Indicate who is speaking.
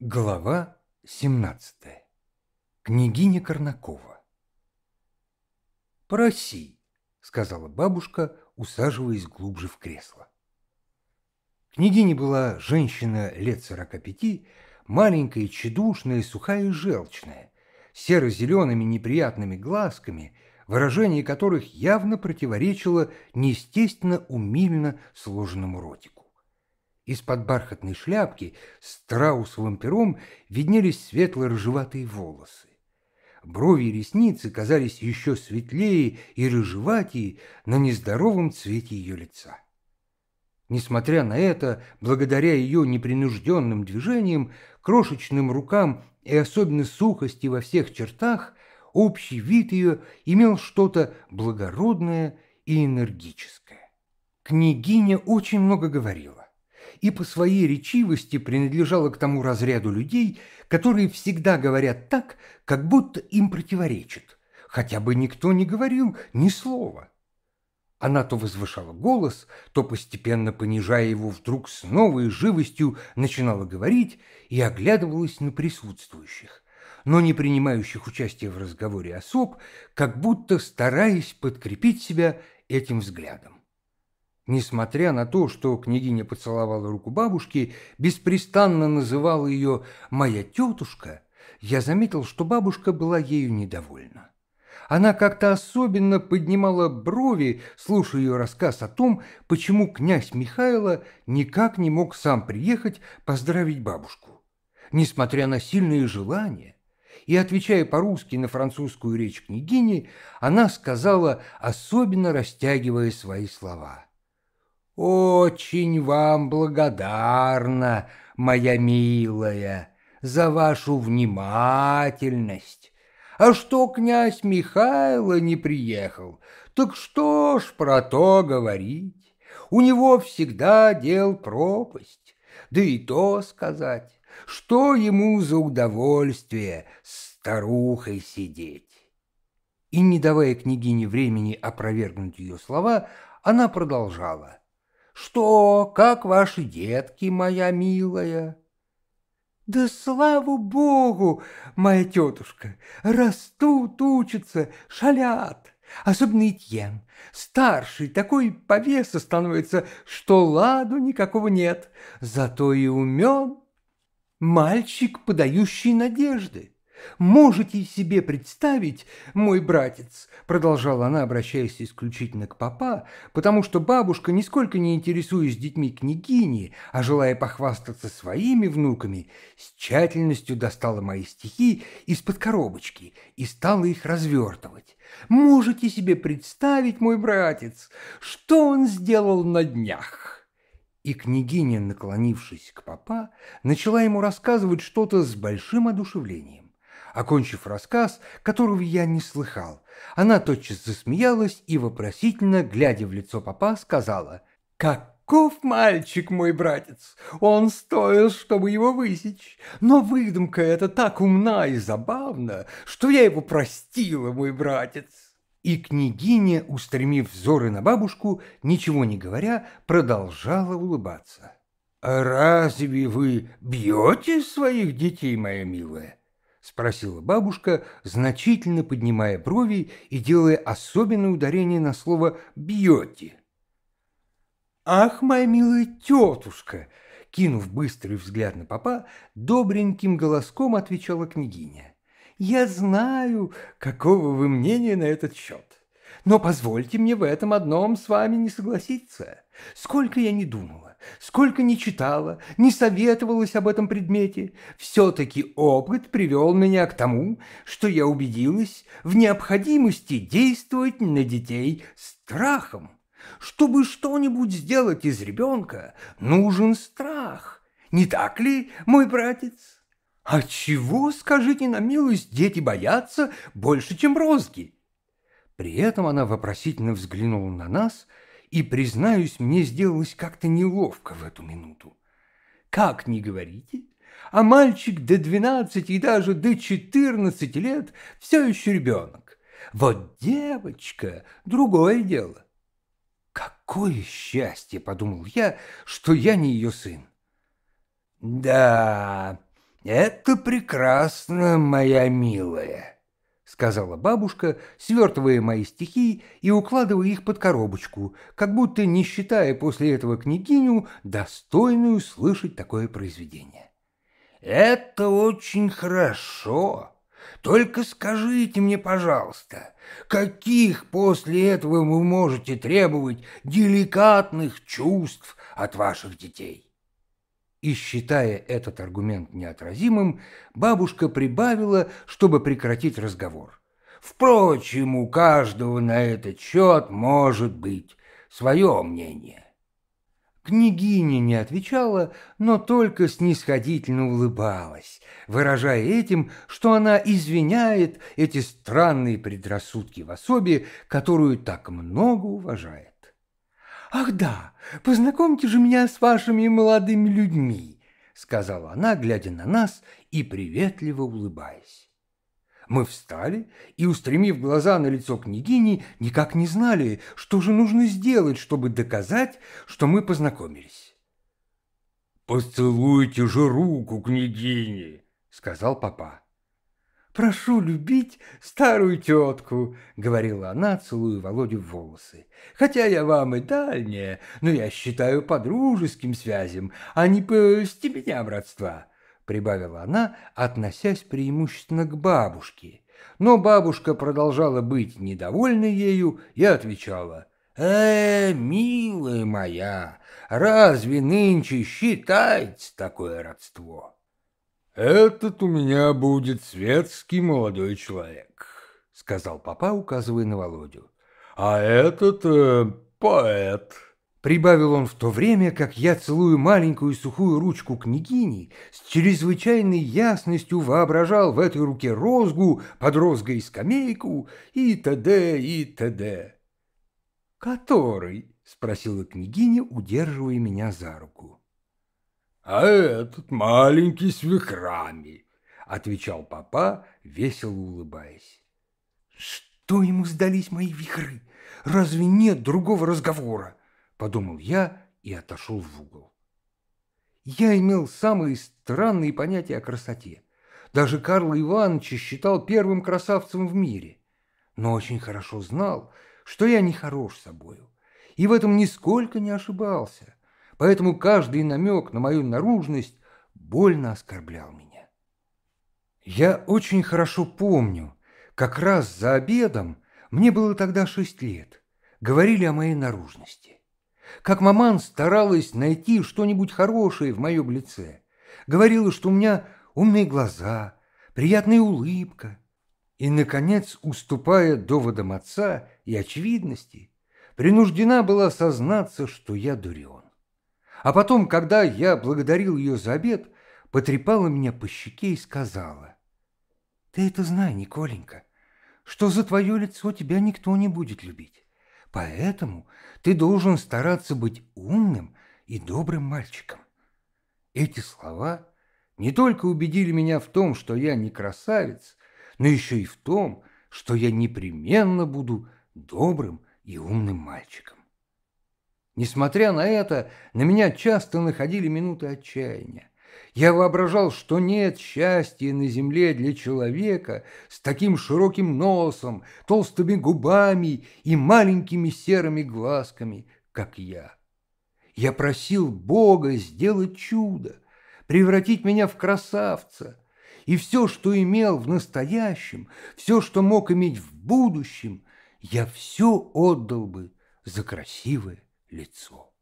Speaker 1: Глава 17. Княгиня Корнакова. «Проси», — сказала бабушка, усаживаясь глубже в кресло. Княгиня была женщина лет 45, маленькая, тщедушная, сухая и желчная, с серо-зелеными неприятными глазками, выражение которых явно противоречило неестественно умильно сложенному ротику. Из-под бархатной шляпки с страусовым пером виднелись светло-рыжеватые волосы. Брови и ресницы казались еще светлее и рыжеватее на нездоровом цвете ее лица. Несмотря на это, благодаря ее непринужденным движениям, крошечным рукам и особенно сухости во всех чертах, общий вид ее имел что-то благородное и энергическое. Княгиня очень много говорила и по своей речивости принадлежала к тому разряду людей, которые всегда говорят так, как будто им противоречит, хотя бы никто не говорил ни слова. Она то возвышала голос, то, постепенно понижая его, вдруг с новой живостью начинала говорить и оглядывалась на присутствующих, но не принимающих участия в разговоре особ, как будто стараясь подкрепить себя этим взглядом. Несмотря на то, что княгиня поцеловала руку бабушки, беспрестанно называла ее «моя тетушка», я заметил, что бабушка была ею недовольна. Она как-то особенно поднимала брови, слушая ее рассказ о том, почему князь Михайло никак не мог сам приехать поздравить бабушку, несмотря на сильные желания. И, отвечая по-русски на французскую речь княгини, она сказала, особенно растягивая свои слова: «Очень вам благодарна, моя милая, за вашу внимательность. А что князь Михайло не приехал, так что ж про то говорить? У него всегда дел пропасть. Да и то сказать, что ему за удовольствие с старухой сидеть». И, не давая княгине времени опровергнуть ее слова, она продолжала: «Что, как ваши детки, моя милая?» «Да слава богу, моя тетушка, растут, учатся, шалят. Особенно Этьен, старший, такой повеса становится, что ладу никакого нет, зато и умен. Мальчик, подающий надежды. Можете себе представить, мой братец, продолжала она, обращаясь исключительно к папа, потому что бабушка, нисколько не интересуясь детьми княгини, а желая похвастаться своими внуками, с тщательностью достала мои стихи из-под коробочки и стала их развертывать. Можете себе представить, мой братец, что он сделал на днях? И княгиня, наклонившись к папа, начала ему рассказывать что-то с большим одушевлением. Окончив рассказ, которого я не слыхал, она тотчас засмеялась и, вопросительно, глядя в лицо папа, сказала: «Каков мальчик, мой братец! Он стоил, чтобы его высечь, но выдумка эта так умна и забавна, что я его простила, мой братец». И княгиня, устремив взоры на бабушку, ничего не говоря, продолжала улыбаться. «Разве вы бьете своих детей, моя милая?» — спросила бабушка, значительно поднимая брови и делая особенное ударение на слово «бьете». «Ах, моя милая тетушка!» — кинув быстрый взгляд на папа, добреньким голоском отвечала княгиня. «Я знаю, какого вы мнения на этот счет. Но позвольте мне в этом одном с вами не согласиться. Сколько я не думала, сколько не читала, не советовалась об этом предмете, все-таки опыт привел меня к тому, что я убедилась в необходимости действовать на детей страхом. Чтобы что-нибудь сделать из ребенка, нужен страх. Не так ли, мой братец? А чего, скажите на милость, дети боятся больше, чем розги?» При этом она вопросительно взглянула на нас, и, признаюсь, мне сделалось как-то неловко в эту минуту. «Как не говорите? А мальчик до 12 и даже до 14 лет все еще ребенок. Вот девочка — другое дело». «Какое счастье, — подумал я, — что я не ее сын». «Да, «Это прекрасно, моя милая», — сказала бабушка, свертывая мои стихи и укладывая их под коробочку, как будто не считая после этого княгиню достойную слышать такое произведение. «Это очень хорошо. Только скажите мне, пожалуйста, каких после этого вы можете требовать деликатных чувств от ваших детей?» И, считая этот аргумент неотразимым, бабушка прибавила, чтобы прекратить разговор. «Впрочем, у каждого на этот счет может быть свое мнение». Княгиня не отвечала, но только снисходительно улыбалась, выражая этим, что она извиняет эти странные предрассудки в особе, которую так много уважает. «Ах да, познакомьте же меня с вашими молодыми людьми», — сказала она, глядя на нас и приветливо улыбаясь. Мы встали и, устремив глаза на лицо княгини, никак не знали, что же нужно сделать, чтобы доказать, что мы познакомились. «Поцелуйте же руку княгини», — сказал папа. «Прошу любить старую тетку», — говорила она, целуя Володю в волосы. «Хотя я вам и дальняя, но я считаю по дружеским связям, а не по степеням родства», — прибавила она, относясь преимущественно к бабушке. Но бабушка продолжала быть недовольна ею и отвечала: милая моя, разве нынче считается такое родство?» «Этот у меня будет светский молодой человек», — сказал папа, указывая на Володю. «А этот поэт», — прибавил он в то время, как я целую маленькую сухую ручку княгини, с чрезвычайной ясностью воображал в этой руке розгу, под розгой скамейку и т.д. и т.д. «Который?» — спросила княгиня, удерживая меня за руку. «А этот маленький с вихрами», — отвечал папа, весело улыбаясь. «Что ему сдались мои вихры? Разве нет другого разговора?» — подумал я и отошел в угол. Я имел самые странные понятия о красоте. Даже Карла Ивановича считал первым красавцем в мире, но очень хорошо знал, что я не хорош собою, и в этом нисколько не ошибался. Поэтому каждый намек на мою наружность больно оскорблял меня. Я очень хорошо помню, как раз за обедом, мне было тогда 6 лет, говорили о моей наружности. Как маман старалась найти что-нибудь хорошее в моем лице. Говорила, что у меня умные глаза, приятная улыбка. И, наконец, уступая доводам отца и очевидности, принуждена была сознаться, что я дурен. А потом, когда я благодарил ее за обед, потрепала меня по щеке и сказала: «Ты это знай, Николенька, что за твое лицо тебя никто не будет любить, поэтому ты должен стараться быть умным и добрым мальчиком». Эти слова не только убедили меня в том, что я не красавец, но еще и в том, что я непременно буду добрым и умным мальчиком. Несмотря на это, на меня часто находили минуты отчаяния. Я воображал, что нет счастья на земле для человека с таким широким носом, толстыми губами и маленькими серыми глазками, как я. Я просил Бога сделать чудо, превратить меня в красавца, и все, что имел в настоящем, все, что мог иметь в будущем, я все отдал бы за красивое лицо.